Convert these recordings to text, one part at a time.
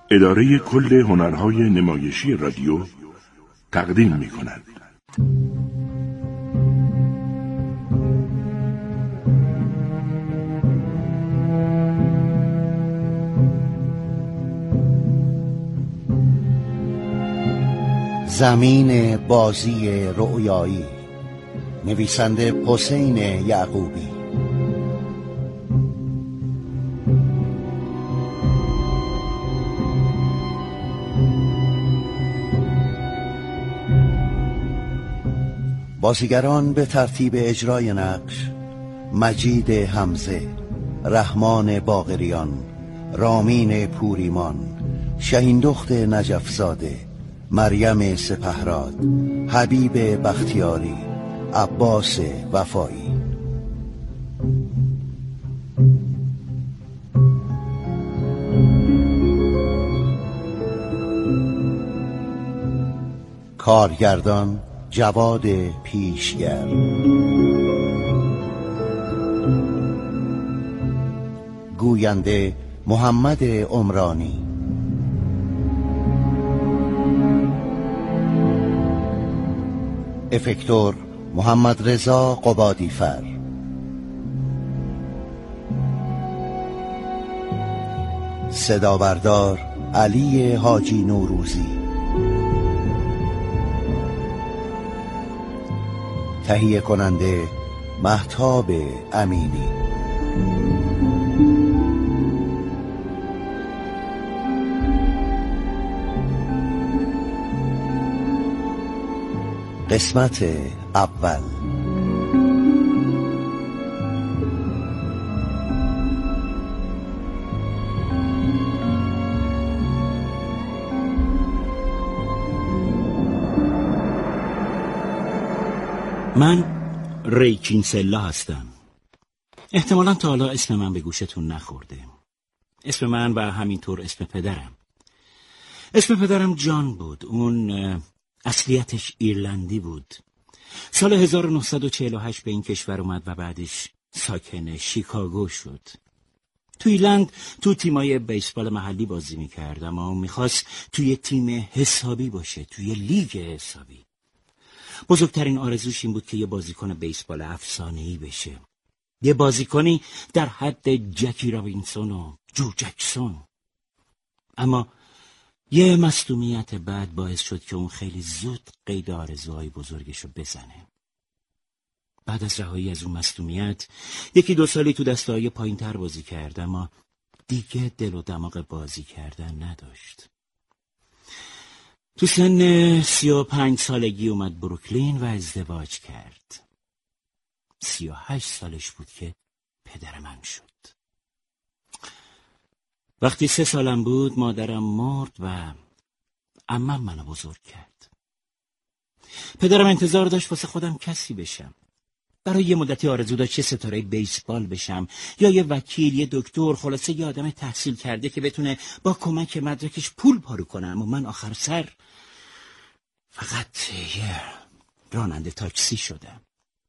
اداره کل هنرهای نمایشی رادیو تقدیم می‌کند. زمین بازی رؤیایی، نویسنده حسین یعقوبی. بازیگران به ترتیب اجرای نقش: مجید حمزه، رحمان باقریان، رامین پوریمان، شهیندخت نجفزاده، مریم سپهراد، حبیب بختیاری، عباس وفایی. کارگردان جواد پیشگر. گوینده محمد عمرانی. افکتور محمد رضا قبادیفر. صدابردار علی حاجی نوروزی. تهیه کننده مهتاب امینی. قسمت اول. من ریکینسلا هستم. احتمالاً تا حالا اسم من به گوشتون نخورده. اسم من و همینطور اسم پدرم. اسم پدرم جان بود. اون اصلیتش ایرلندی بود. سال 1948 به این کشور اومد و بعدش ساکن شیکاگو شد. تو ایرلند تو تیمای بیسبال محلی بازی میکرد، اما میخواست توی تیم حسابی باشه، توی لیگ حسابی. بزرگترین آرزوش این بود که یه بازیکن بیسبال افسانه‌ای بشه. یه بازیکنی در حد جکی رابینسون و جو جکسون. اما یه مصدومیت بعد باعث شد که اون خیلی زود قید آرزوهای بزرگشو بزنه. بعد از رهایی از اون مصدومیت 1-2 سالی تو دسته‌های پایین‌تر بازی کرد، اما دیگه دل و دماغ بازی کردن نداشت. تو سن 35 سالگی اومد بروکلین و ازدواج کرد. 38 سالش بود که پدر من شد. وقتی 3 سالم بود مادرم مرد و عمم منو بزرگ کرد. پدرم انتظار داشت واسه خودم کسی بشم. برای یه مدتی آرزو داشت یه ستاره بیسبال بشم یا یه وکیل، یه دکتر، خلاصه یه آدم تحصیل کرده که بتونه با کمک مدرکش پول پارو کنه. اما من آخر سر فقط یه راننده تاکسی شدم.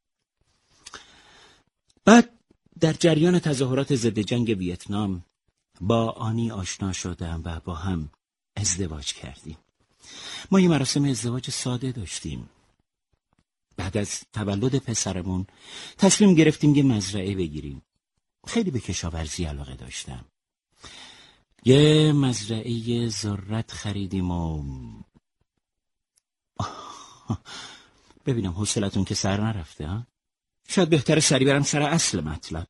بعد در جریان تظاهرات ضد جنگ ویتنام با آنی آشنا شدم و با هم ازدواج کردیم. ما یه مراسم ازدواج ساده داشتیم. بعد از تولد پسرمون تصمیم گرفتیم یه مزرعه بگیریم. خیلی به کشاورزی علاقه داشتم. یه مزرعه ذرت خریدیم و ببینم حوصلتون که سر نرفته ها؟ شاید بهتره سری برم سر اصل مطلب.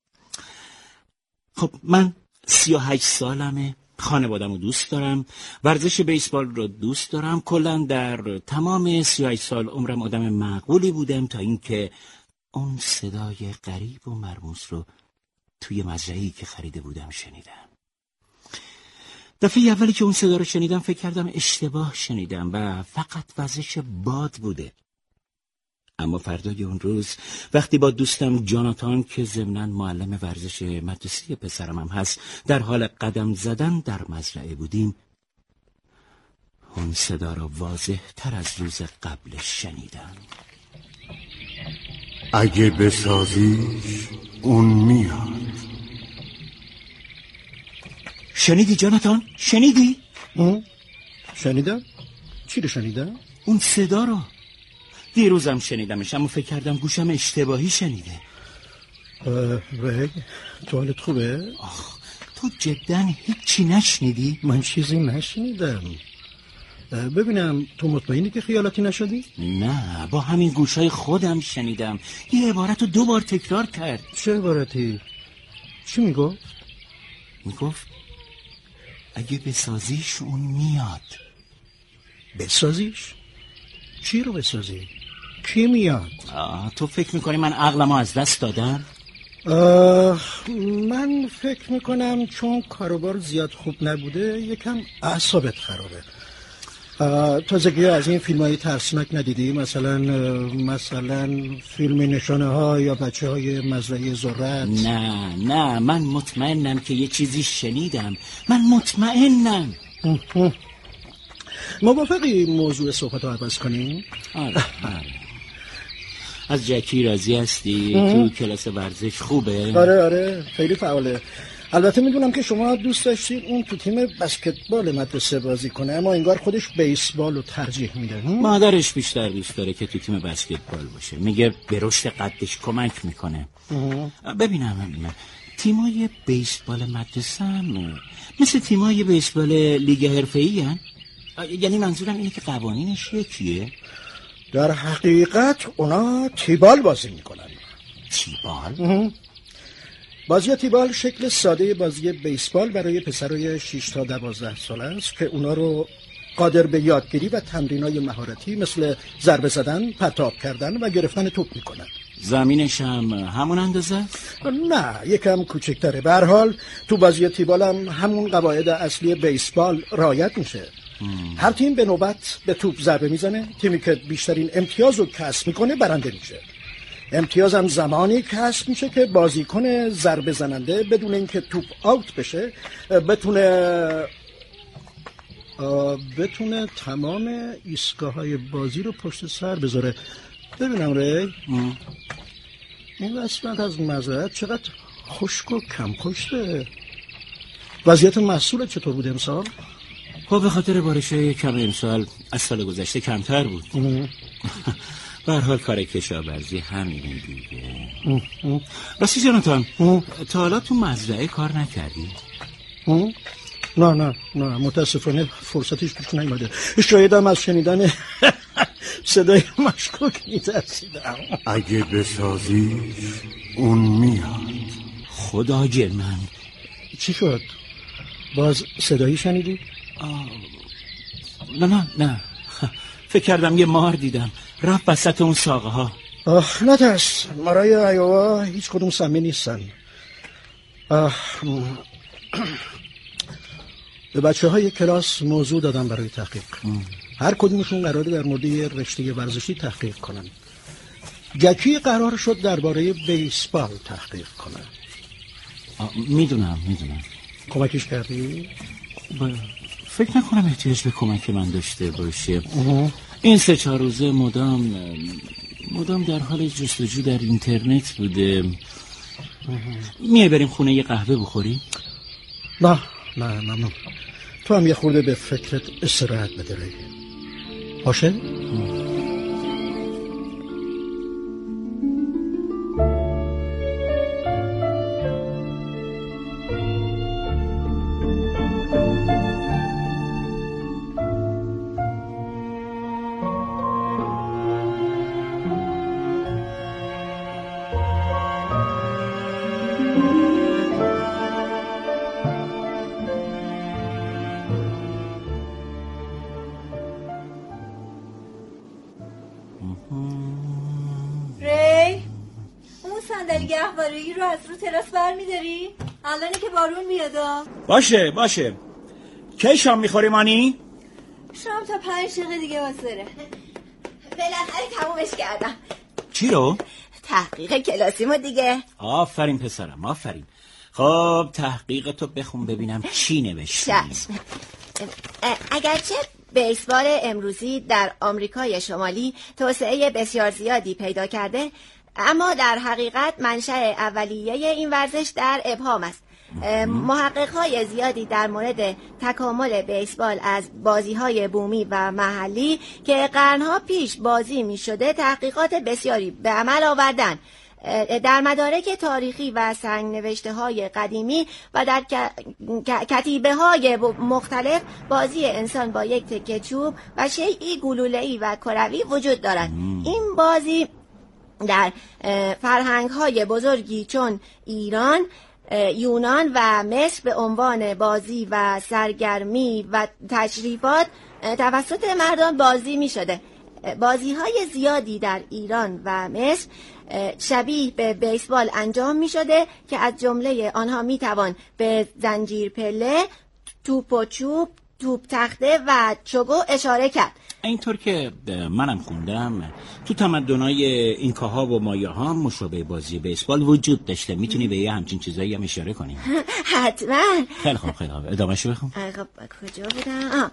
خب من 38 سالمه، خانواده‌مو دوست دارم، ورزش بیسبال رو دوست دارم. کلاً در تمام 38 سال عمرم آدم معقولی بودم تا اینکه اون صدای غریب و مرموز رو توی مزرعه‌ای که خریده بودم شنیدم. دفعه اولی که اون صدا رو شنیدم فکر کردم اشتباه شنیدم و فقط وزش باد بوده. اما فردای اون روز وقتی با دوستم جاناتان که ضمناً معلم ورزش مدرسه پسرم هم هست در حال قدم زدن در مزرعه بودیم، اون صدا رو واضح تر از روز قبلش شنیدم. اگه بسازیش اون میاد. شنیدی جاناتان؟ شنیدی؟ شنیدم؟ چی رو شنیدم؟ اون صدا رو دیروزم شنیدمش، اما فکر کردم گوشم اشتباهی شنیده. ری، تو حالت خوبه؟ تو جدا هیچی نشنیدی؟ من چیزی نشنیدم. ببینم تو مطمئنی که خیالاتی نشدی؟ نه، با همین گوشای خودم شنیدم. یه عبارت رو 2 بار تکرار کرد. چه عبارتی؟ چی میگفت؟ میگفت اگه بسازیش اون میاد. بسازیش؟ چی رو بسازی؟ کی میاد؟ تو فکر میکنی من عقلمو از دست دادم؟ من فکر میکنم چون کاروبار زیاد خوب نبوده یکم اعصابت خرابه. تازگی از این فیلم های ترسناک ندیدی؟ مثلا فیلم نشانه ها یا بچه های مزرعه ذرت؟ نه من مطمئنم که یه چیزی شنیدم. من مطمئنم. موافقی موضوع صحبت رو عوض کنیم؟ آره. از جکی راضی هستی؟ تو کلاس ورزش خوبه؟ آره خیلی فعاله. البته میدونم که شما دوست داشتید اون تو تیم بسکتبال مدرسه بازی کنه، اما انگار خودش بیسبال رو ترجیح میده. مادرش بیشتر دوست داره که تو تیم بسکتبال باشه. میگه به رشد قدش کمک میکنه. ببینم تیمای بیسبال مدرسه هم مثل تیمای بیسبال لیگ حرفه‌ای هن؟ یعنی منظورم اینه که قوانینش یکیه؟ در حقیقت اونا تیبال بازی میکنن. تیبال؟ بازی تیبال شکل ساده بازی بیسبال برای پسرای 6 تا 12 ساله است که اونا رو قادر به یادگیری و تمرینای مهارتی مثل ضربه زدن، پرتاب کردن و گرفتن توپ میکنن. زمینش هم همون اندازه؟ نه، یکم کوچکتره. به هر حال تو بازی تیبال هم همون قواعد اصلی بیسبال رعایت میشه. هر تیم به نوبت به توپ ضربه میزنه. تیمی که بیشترین امتیاز رو کسب میکنه برنده میشه. امتیاز هم زمانی کسب میشه که بازیکن ضربه زننده بدون اینکه توپ آوت بشه بتونه تمام ایستگاه‌های بازی رو پشت سر بذاره. ببینم ری، این قسمت از مزرعه چقدر خشک و کم پشته. وضعیت محصول چطور بود امسال؟ خب به خاطر بارش‌های کم امسال از سال گذشته کمتر بود. به هر حال کار کشاورزی همینه دیگه. راستی جاناتان، تا حالا تو مزرعه کار نکردی؟ نه متاسفانه فرصتش پیش نیومده. شایدم از شنیدن صدای مشکوک میترسیدم. اگه بسازیش اون میاد. خدای من، چی شد؟ باز صدایی شنیدی؟ نه فکر کردم یه مار دیدم رفت وسط اون ساقه ها. نترس، مارای ایوا هیچ کدوم سمی نیستن. به بچه های کلاس موضوع دادم برای تحقیق. هر کدومشون قراره در مورد یه رشته ورزشی تحقیق کنن. جکی قرار شد درباره بیسبال تحقیق کنه. میدونم. کمکش کردی؟ فکر نکنم احتیاج به کمک من داشته باشه. این 3-4 روزه مدام در حال جستجو در اینترنت بوده. میای بریم خونه یه قهوه بخوریم؟ نه ممنون. تو هم یه خورده به فکرت استراحت بده ری. باشه؟ گهواره‌ای رو از رو تراس برمی‌داری؟ الانی که بارون میاد. باشه. کی شام می‌خوری مانی؟ شام تا 5 دقیقه دیگه واسره. بالاخره تمومش کردم. چی رو؟ تحقیق کلاسیمو دیگه. آفرین پسرم، آفرین. خب تحقیق تو بخون ببینم چی نوشتی. اگرچه بیسبال امروزی در آمریکای شمالی توسعه بسیار زیادی پیدا کرده، اما در حقیقت منشأ اولیه این ورزش در ابهام است محقق‌های زیادی در مورد تکامل بیسبال از بازی‌های بومی و محلی که قرن‌ها پیش بازی می‌شده تحقیقات بسیاری به عمل آوردند. در مدارک تاریخی و سنگ‌نوشته‌های قدیمی و در کتیبه‌های مختلف بازی انسان با یک تکه چوب و شیئی گلوله‌ای و کروی وجود دارد. این بازی در فرهنگ‌های بزرگی چون ایران، یونان و مصر به عنوان بازی و سرگرمی و تشریفات توسط مردان بازی می‌شده. بازی‌های زیادی در ایران و مصر شبیه به بیسبال انجام می‌شده که از جمله آنها می‌توان به زنجیر پله، توپ و چوب، توپ تخته و چوگو اشاره کرد. اینطور که منم خوندم تو تمدن‌های اینکاها و مایاها مشابه بازی بیسبال وجود داشته. میتونی به یه همچین چیزایی هم اشاره کنی؟ حتما. خیلی خوب ادامه‌شو بخون. خب کجا بودم؟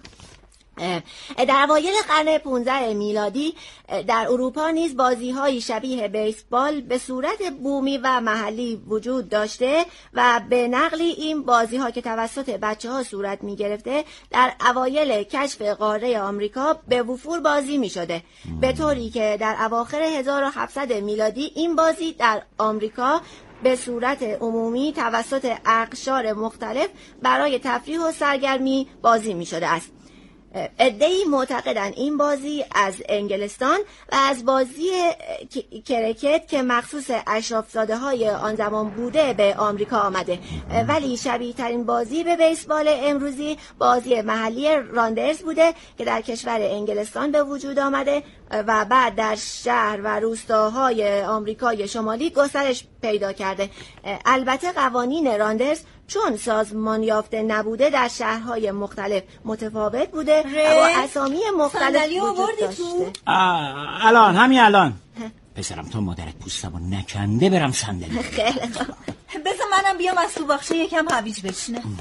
در اوایل قرن 15 میلادی در اروپا نیز بازی‌های شبیه بیسبال به صورت بومی و محلی وجود داشته و به نقلی این بازی‌ها که توسط بچه‌ها صورت می‌گرفته در اوایل کشف قاره آمریکا به وفور بازی می‌شده، به طوری که در اواخر 1700 میلادی این بازی در آمریکا به صورت عمومی توسط اقشار مختلف برای تفریح و سرگرمی بازی می‌شده است. عده‌ای معتقدند این بازی از انگلستان و از بازی کرکت که مخصوص اشرافزاده‌های آن زمان بوده به آمریکا آمده، ولی شبیه ترین بازی به بیسبال امروزی بازی محلی راندرز بوده که در کشور انگلستان به وجود آمده و بعد در شهر و روستاهای آمریکای شمالی گسترش پیدا کرده. البته قوانین راندرز چون سازمان یافته نبوده در شهرهای مختلف متفاوت بوده و اسامی مختلف وجود داشته. الان همین الان پسرم تا مادرت پوستمو نکنده برم صندلی. خیلی خوب. بذار منم بیام از تو باغچه یکم هویج بچینم.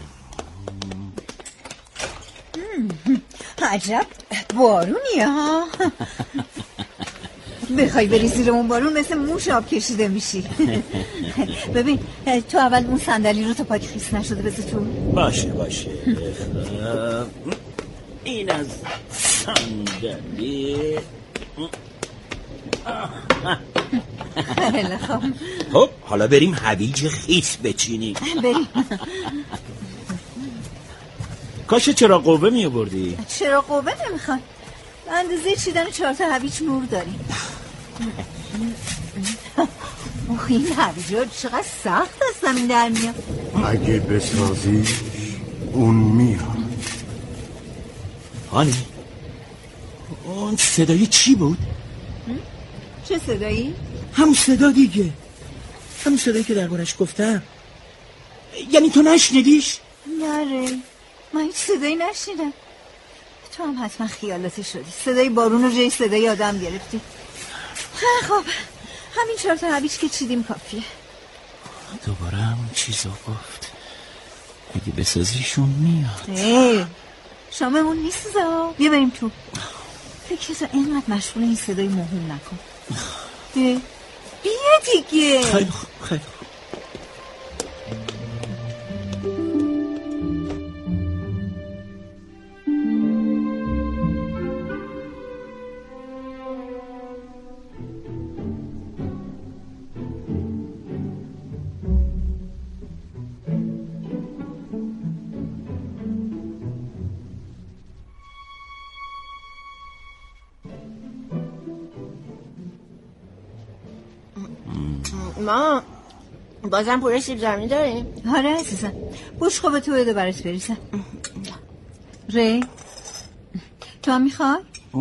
عجب بارونیه ها. بخوای بری زیر اون بارون مثل موش آب کشیده میشی. ببین تو اول اون صندلی رو تا پاک خیس نشده بذار تو. باشه این از صندلی. خب حالا بریم هویج خیس بچینیم. بریم. کاش چراغ قوه می آوردی. چراغ قوه نمیخوای، اندازه چیدن 4 تا هویج نور داریم. این هویجا چقدر سخت از زمین در میاد. اگه بسازی اون میاد. هانی اون صدای چی بود؟ چه صدایی؟ همون صدا دیگه، همون صدایی که دربارش گفتم. یعنی تو نشنیدیش؟ نره من هیچ صدایی نشنیدم. تو هم حتما خیالاتی شدی، صدای بارون رو جای صدای آدم گرفتی. خب همین 4 تا هویج که چیدیم کافیه. دوباره همون چیزو گفت، اگه بسازیشون میاد. شاممون نیست زا، بیا بریم تو. فکر تو اینقدر مشغول این صدای مهم نکن. بیا دیگه. خیلی خوب. ما بازم پوره سیب زمینی داریم؟ آره عزیزم، بشقا به تو بده برات بریزم. ری تو هم میخوای؟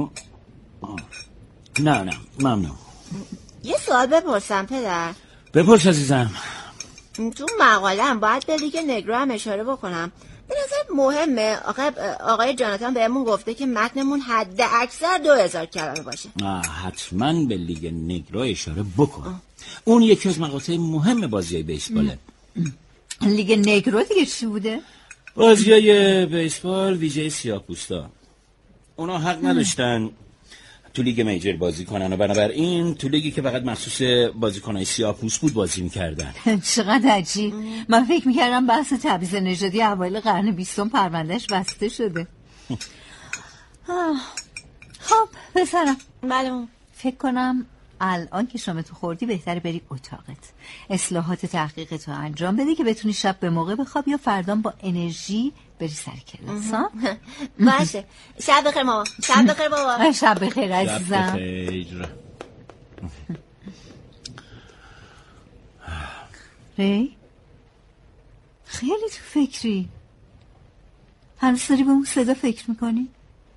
نه ممنون. یه سوال بپرسم پدر. بپرس عزیزم. تو مقاله‌ام باید به لیگ نگرو هم اشاره بکنم. به نظر مهمه آقای جاناتان بهمون گفته که متنمون حد اکثر 2000 کلمه باشه. حتما به لیگ نگرو اشاره بکن. اون یکی از مقاطع مهم بازی بیسباله. لیگ نگرو دیگه چی بوده؟ بازیای بیسبال ویژه سیاه‌پوستا. اونا حق نداشتن تو لیگ میجر بازی کنن و بنابراین تو لیگی که فقط مخصوص بازیکنای سیاه‌پوست بود بازی میکردن. چقدر عجیب. من فکر میکردم بحث تبعیض نژادی اوایل قرن 20 پروندهش بسته شده. خب پسرم، بله. فکر کنم الان که شامتو خوردی بهتره بری اتاقت، اصلاحات تحقیقتو انجام بدی که بتونی شب به موقع بخوابی یا فردام با انرژی بری سر کلاس. باشه. شب بخیر ماما. شب بخیر بابا. شب بخیر عزیزم. شب بخیر. ری خیلی تو فکری. هنوز داری به اون صدا فکر میکنی؟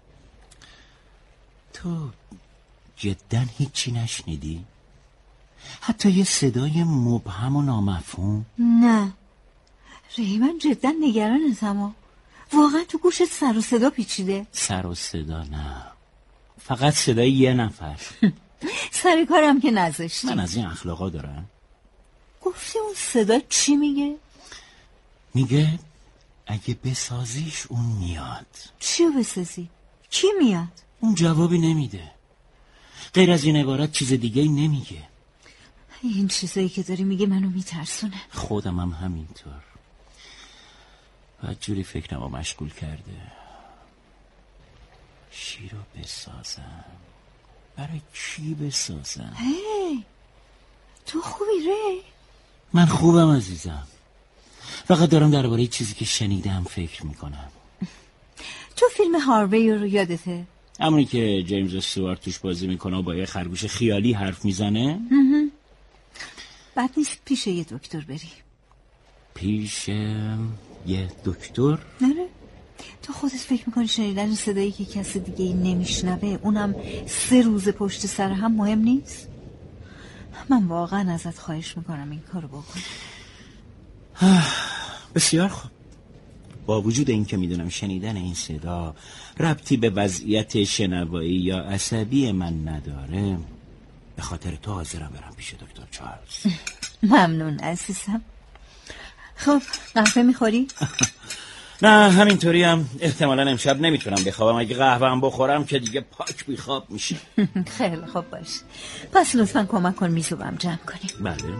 تو جدا هیچی نشنیدی؟ حتی یه صدای مبهم و نامفهوم؟ نه ری، من جدا نگرانتم. واقعا تو گوشت سر و صدا پیچیده؟ سر و صدا نه، فقط صدای یه نفر. سر کارم که نذاشتی. من از این اخلاقا دارم. گفتی اون صدا چی میگه؟ میگه اگه بسازیش اون میاد. چیو بسازی؟ کی میاد؟ اون جوابی نمیده، غیر از این عبارت چیز دیگه نمیگه. این چیزایی که داری میگه منو میترسونه. خودم هم همینطور. بدجوری فکرمو مشغول کرده. چی رو بسازم؟ برای کی بسازم؟ هی تو خوبی ری؟ من خوبم عزیزم، فقط دارم درباره چیزی که شنیدم فکر میکنم. تو فیلم هاروی رو یادته؟ همونی که جیمز استوارت توش بازی میکنه و با یه خرگوش خیالی حرف میزنه؟ بد نیست پیش یه دکتر بری. پیش یه دکتر؟ نره تو خودت فکر میکنی شنیدن صدایی که کسی دیگه ای نمیشنوه، اونم 3 روز پشت سر هم، مهم نیست؟ من واقعا ازت خواهش میکنم این کارو بکن. بسیار خوب. با وجود این که میدونم شنیدن این صدا ربطی به وضعیت شنوایی یا عصبی من نداره، به خاطر تو حاضرم برم پیش دکتر چارلز. ممنون عزیزم. خب قهوه میخوری؟ نه همینطوری هم احتمالا امشب نمیتونم بخوابم. اگه قهوه هم بخورم که دیگه پاک بیخواب میشه. خیلی خوب باش، پس لطفا کمک کن میزو بهم جمع کنیم. بله.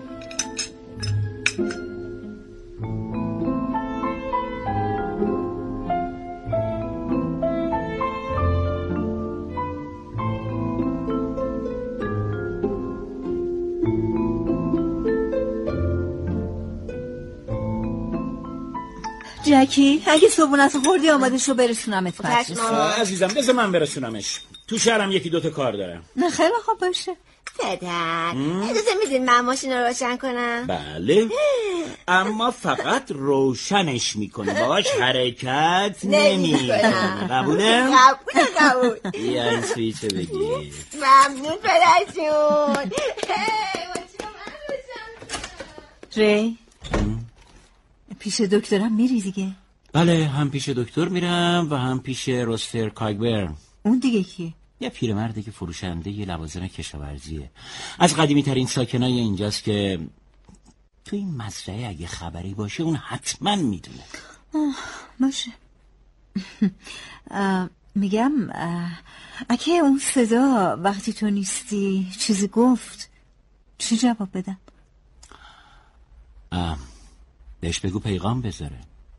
جکی اگه صبحونت خوردی آماده شو برسونمت مدرسه. عزیزم بذار من برسونمش، تو شهرم 1-2 کار دارم. نه خیلی خوب باشه. پدر اجازه میدین من ماشین رو روشن کنم؟ بله اما فقط روشنش میکنه، باهاش حرکت نمیکنه. قبوله؟ قبول. یا این سویچه بگیر. ممنون پدر جون. ری پیش دکترم میری دیگه؟ بله هم پیش دکتر میرم و هم پیش روستر کایگبرن. اون دیگه کیه؟ یه پیرمرده که فروشنده یه لوازم کشاورزیه، از قدیمی ترین ساکنای اینجاست که تو این مزرعه اگه خبری باشه اون حتما میدونه. باشه. میگم اگه اون صدا وقتی تو نیستی چیزی گفت چی جواب بدم؟ بهش بگو پیغام بذاره.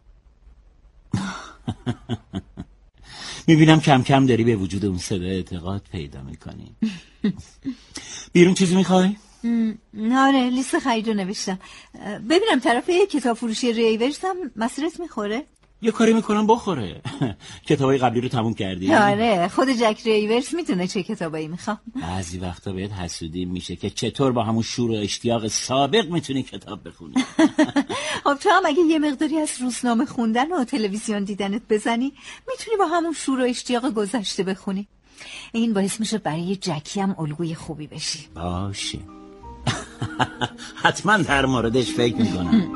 میبینم کم کم داری به وجود اون صدا اعتقاد پیدا میکنی. بیرون چیزی میخوای؟ آره لیست خرید رو نوشتم. ببینم طرف کتاب فروشی ریورز هم مسیرت میخوره؟ یه کاری میکنم بخوره. کتابای قبلی رو تموم کردی؟ آره خود جک ریورز میتونه چه کتابایی میخوام. بعضی وقتا بهت حسودی میشه که چطور با همون شور و اشتیاق سابق میتونی کتاب بخونی. خب تو هم اگه یه مقداری از روزنامه خوندن و تلویزیون دیدنت بزنی میتونی با همون شور و اشتیاق گذشته بخونی. این باعث میشه برای جکی هم الگوی خوبی بشی. باشه. حتما در موردش فکر میکنم.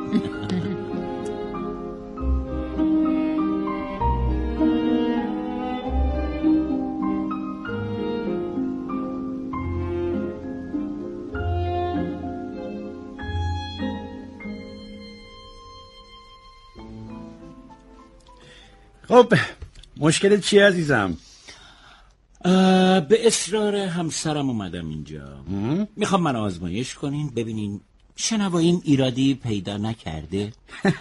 خب مشکلت چیه عزیزم؟ به اصرار همسرم اومدم اینجا. میخوام من آزمایش کنین ببینین شنواییم ایرادی پیدا نکرده.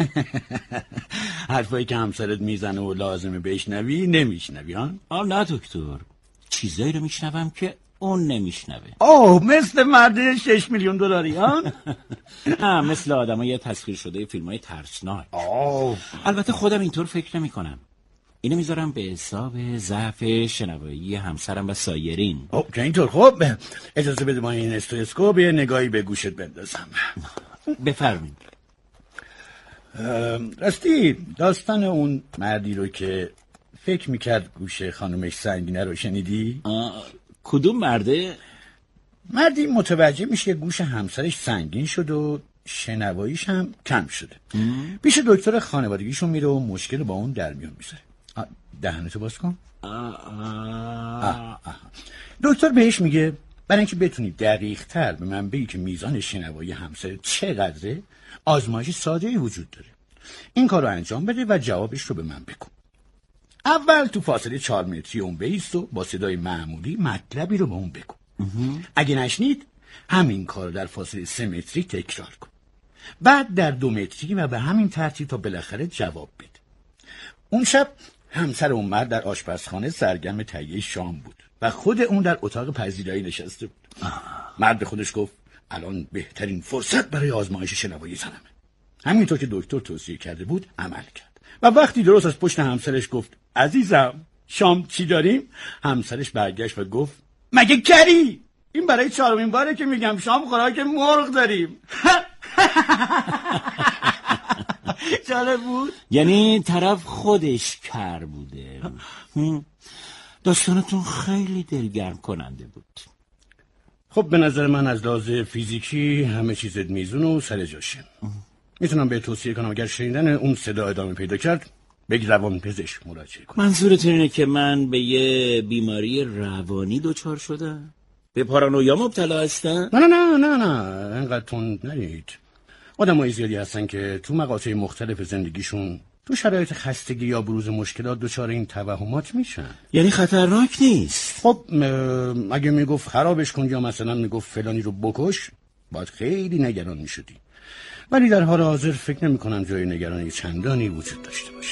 حرفایی که همسرت میزنه و لازمه بشنوی نمیشنوی ها؟ نه دکتر، چیزایی رو میشنوم که اون نمیشنوه. مثل مرد 6 میلیون دلاری ها؟ نه، مثل آدمای تسخیر شده فیلمای ترسناک. البته خودم اینطور فکر نمی کنم. اینو میذارم به حساب ضعف شنوایی همسرم و سایرین. که اینطور. خب اجازه بده ما این استروسکوپ یه نگاهی به گوشت بندازم. بفرمایید. راستی داستان اون مردی رو که فکر میکرد گوش خانومش سنگینه رو شنیدی؟ کدوم مرده؟ مردی متوجه میشه گوش همسرش سنگین شد و شنواییش هم کم شده. پیش دکتر خانوادگیشون میره و مشکل با اون در میون میذاره. دهنتو باز کن. دکتر بهش میگه برای اینکه بتونی دقیق تر به من بگی که میزان شنوایی همسر چقدره، آزمایش ساده‌ای وجود داره. این کار رو انجام بده و جوابش رو به من بگو. اول تو فاصله 4 متری اون بیست و با صدای معمولی مطلبی رو به اون بگو. اگه نشنید همین کار رو در فاصله 3 متری تکرار کن. بعد در 2 متری و به همین ترتیب تا بالاخره جواب بده. اون شب همسر اون مرد در آشپزخانه سرگرم تهیه شام بود و خود اون در اتاق پذیرایی نشسته بود. مرد به خودش گفت الان بهترین فرصت برای آزمایش شنوایی زنمه. همینطور که دکتر توصیه کرده بود عمل کرد و وقتی درست از پشت همسرش گفت عزیزم شام چی داریم، همسرش برگشت و گفت مگه کری؟ این برای 4مین باره که میگم شام خوراک مرغ داریم. جالب بود. یعنی طرف خودش کر بوده. داستانتون خیلی دلگرم کننده بود. خب به نظر من از لحاظ فیزیکی همه چیزت میزون و سر جاشه. میتونم به توصیه کنم اگر شنیدن اون صدا ادامه پیدا کرد بگی روان پزشک مراجعه کنم. منظورتون اینه که من به یه بیماری روانی دچار شدم؟ به پارانویا مبتلا هستم؟ نه اینقدر تند نرید. آدمای زیادی هستن که تو مقاطع مختلف زندگیشون تو شرایط خستگی یا بروز مشکلات دچار این توهمات میشن. یعنی خطرناک نیست؟ خب اگه میگفت خرابش کن یا مثلا میگفت فلانی رو بکش باید خیلی نگران میشدی، ولی در حال حاضر فکر نمی کنم جای نگرانی چندانی وجود داشته باشه.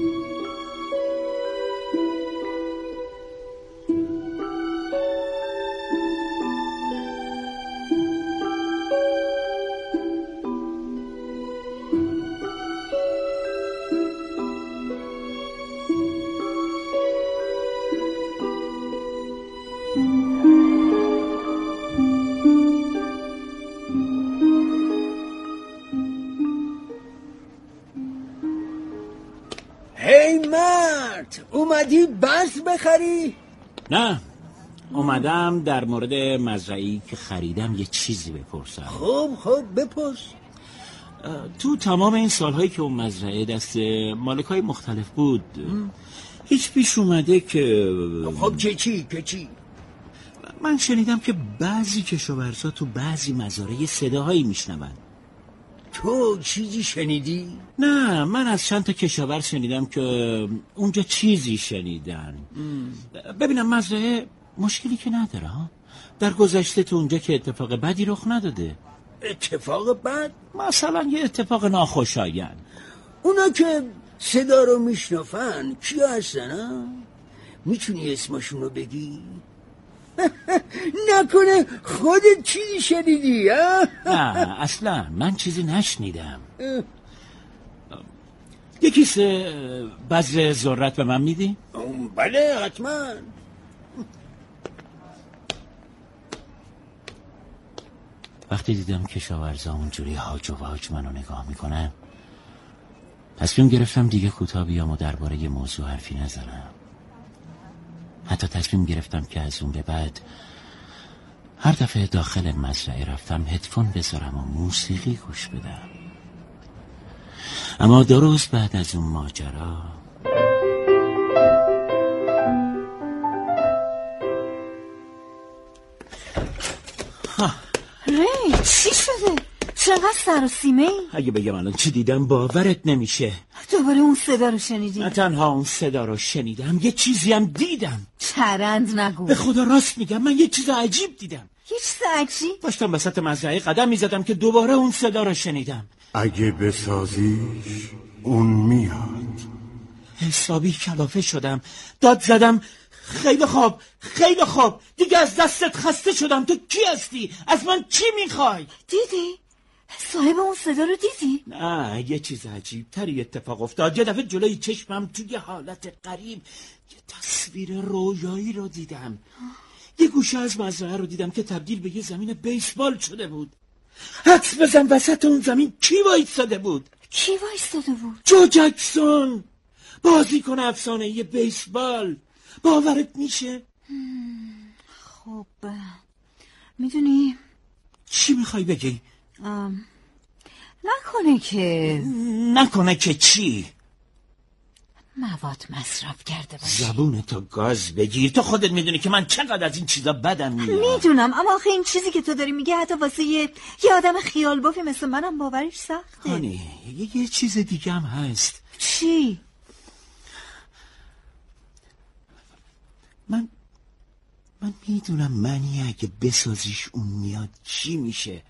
اومدی بس بخری؟ نه، اومدم در مورد مزرعه‌ای که خریدم یه چیزی بپرسم. خب بپرس. تو تمام این سالهایی که اون مزرعه دست مالکای مختلف بود هیچ پیش اومده که خب که چی؟ من شنیدم که بعضی کشاورزا تو بعضی مزارع صداهایی میشنون. تو چیزی شنیدی؟ نه، من از چند تا کشاورز شنیدم که اونجا چیزی شنیدن. ببینم مزرعه مشکلی که نداره ها. در گذشته تو اونجا که اتفاق بدی رخ نداده. اتفاق بد؟ مثلا یه اتفاق ناخوشایند. اونا که صدا رو میشنفن کیا هستن؟ میتونی اسمشون رو بگی؟ نکنه خودت چیزی شنیدی؟ نه اصلا من چیزی نشنیدم. یه کیسه بذر ذرت به من میدی؟ بله حتما. وقتی دیدم کشاورزا اونجوری هاج و واج منو نگاه میکنن تصمیم گرفتم دیگه کوتاه بیام و درباره یه موضوع حرفی نزنم. حتی تصمیم گرفتم که از اون به بعد هر دفعه داخل مزرعه رفتم هدفون بذارم و موسیقی گوش بدم. اما درست بعد از اون ماجرا ری چی شده؟ چقدر سر و سیمه ای؟ اگه بگم الان چی دیدم باورت نمیشه. دوباره اون صدا رو شنیدی؟ نه تنها اون صدا رو شنیدم، یه چیزی هم دیدم. چرند نگو. به خدا راست میگم، من یه چیز عجیب دیدم. یه چیز عجیب؟ داشتم وسط مزرعه قدم میزدم که دوباره اون صدا رو شنیدم. اگه بسازیش اون میاد. حسابی کلافه شدم، داد زدم خیلی خوب، خیلی خوب، دیگه از دستت خسته شدم. تو کی هستی؟ از من چی میخوای؟ دیدی؟ صاحب اون صدا رو دیدی؟ نه، یه چیز عجیب تری اتفاق افتاد. یه دفعه جلوی چشمم توی حالت غریب یه تصویر رویایی رو دیدم. یه گوشه از مزرعه رو دیدم که تبدیل به یه زمین بیسبال شده بود. حدس بزن وسط اون زمین کی وایستاده بود؟ کی وایستاده بود؟ جو جکسون، بازیکن افسانه‌ای بیسبال. باورت میشه؟ خب میدونی چی میخوای بگی؟ نکنه که چی؟ مواد مصرف کرده باشه. زبونتو گاز بگیر، تو خودت میدونی که من چقدر از این چیزا بدم میاد. میدونم، اما آخه این چیزی که تو داری میگه حتی واسه یه آدم خیال بافی مثل منم باورش سخته. هانی یه چیز دیگه هم هست. چی؟ من میدونم منی اگه بسازیش اون میاد چی میشه.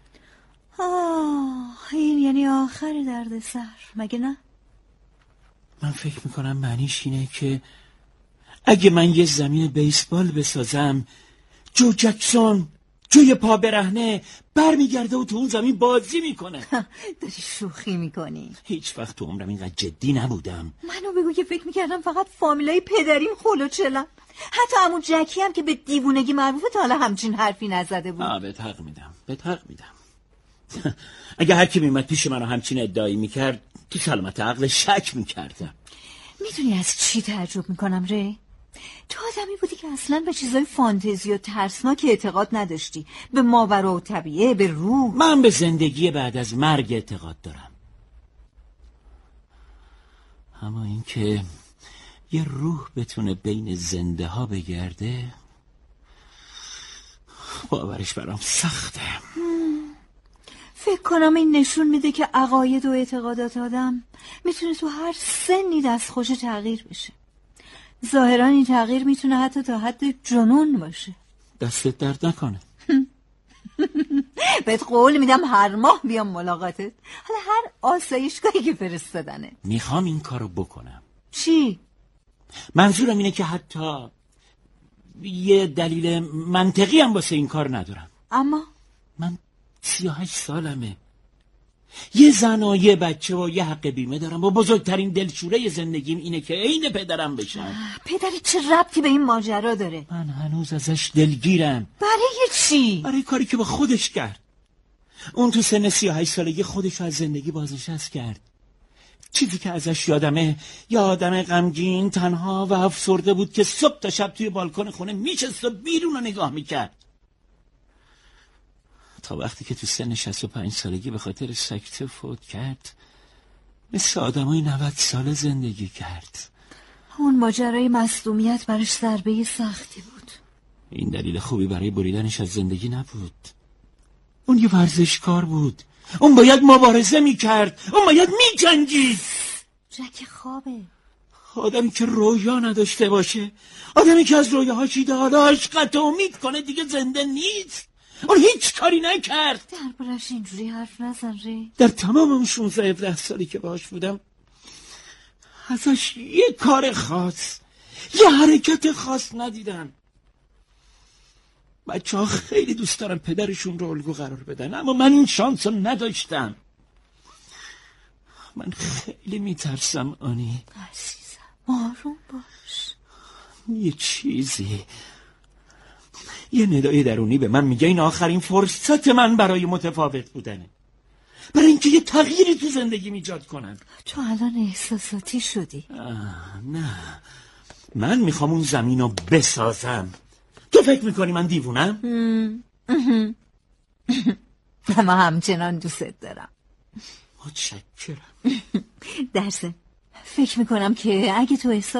این یعنی آخر درد سر، مگه نه؟ من فکر میکنم معنیش اینه که اگه من یه زمین بیسبال بسازم، جو جکسون جوی پا برهنه برمیگرده و تو اون زمین بازی میکنه. داری شوخی میکنی؟ هیچ وقت تو عمرم اینقدر جدی نبودم. منو بگو که فکر میکردم فقط فامیلای پدریم خلوچلم. حتی عمو جکی هم که به دیوونگی معروفه تا حالا همچین حرفی نزده بود. بهت حق میدم. اگه هر کی میمد پیش منو همچین ادعایی میکرد تو سلامت عقل شک میکردم. میدونی از چی تعجب میکنم ری؟ تو آدمی بودی که اصلا به چیزای فانتزی و ترسناک اعتقاد نداشتی، به ماورا و طبیعه، به روح. من به زندگی بعد از مرگ اعتقاد دارم، اما اینکه یه روح بتونه بین زنده ها بگرده باورش برام سخته. فکر کنم این نشون میده که عقاید و اعتقادات آدم میتونه تو هر سنی دستخوش تغییر بشه. ظاهرا این تغییر میتونه حتی تا حد جنون باشه. دستت درد نکنه. بهت قول میدم هر ماه بیام ملاقاتت، حالا هر آسایشگاهی که فرستادنه. میخوام این کارو بکنم. چی؟ منظورم اینه که حتی یه دلیل منطقی هم واسه این کار ندارم. اما من 38 سالمه، یه زن و یه بچه و یه حق بیمه دارم و بزرگترین دلشوره زندگیم اینه که عین پدرم بشم. پدری چه ربطی به این ماجرا داره؟ من هنوز ازش دلگیرم. برای چی؟ برای کاری که با خودش کرد. اون تو سن 38 سالگی خودش از زندگی بازنشست کرد. چیزی که ازش یادمه یه آدم غمگین، تنها و افسرده بود که صبح تا شب توی بالکن خونه میشست و بیرون رو نگاه میکرد، تا وقتی که تو سن 65 سالگی به خاطر سکته فوت کرد. مثل آدمای 90 ساله زندگی کرد. اون ماجرای مصدومیت براش ضربه سختی بود. این دلیل خوبی برای بریدنش از زندگی نبود. اون یه ورزشکار بود، اون باید مبارزه میکرد، اون باید میجنگید. جک خوابه. آدمی که رویا نداشته باشه، آدمی که از رویاهاش ایده‌هاش قطع امید کنه دیگه زنده نیست. اون هیچ کاری نکرد. دربارش اینجوری حرف نزن ری. در تمام اون 16-17 سالی که باهاش بودم ازش یه کار خاص، یه حرکت خاص ندیدم. بچه ها خیلی دوست دارن پدرشون رو الگو قرار بدن، اما من این شانس رو نداشتم. من خیلی میترسم آنی. عزیزم آروم باش. یه چیزی، یه ندای درونی به من میگه این آخرین فرصت من برای متفاوت بودنه، برای اینکه یه تغییری تو زندگی ایجاد کنم. تو الان احساساتی شدی. نه، من میخوام اون زمین رو بسازم. تو فکر میکنی من دیوونم؟ اما همچنان دوست دارم. متشکرم. درسته فکر میکنم که اگه تو احساس